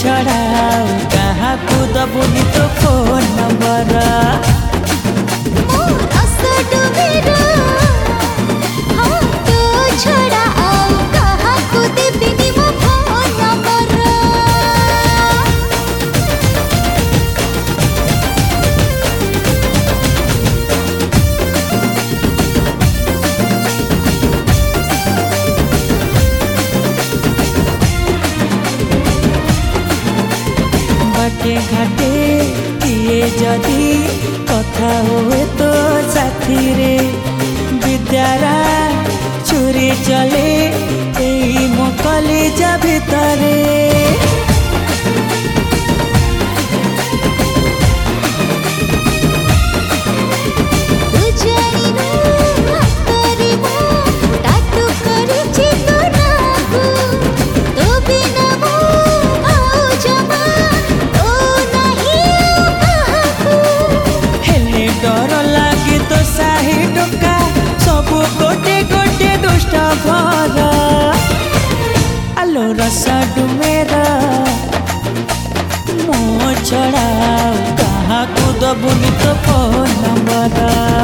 छड़ा कहाँ को दबुनी तो फोन नंबर बाटे घाटे किए जदि कथा हुए तो साथी रे विद्यारा छुरी चले एई मो कलेजा भितरे आलो रसा डुमेरा मो छड़ा कहाँ को दबुनी तो फोन नंबर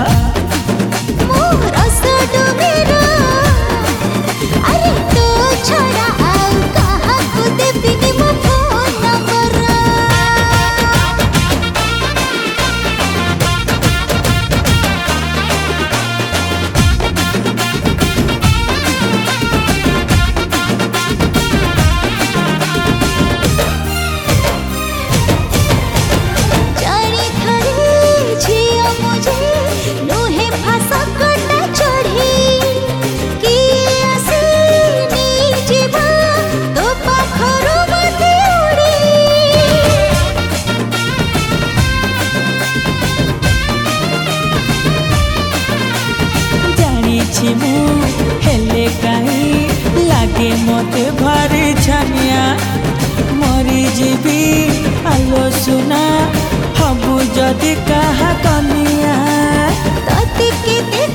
हेले कहीं लागे मते भारी छानिया मरी जीवी आलो सुना हबु जदि कहा कनिया तते के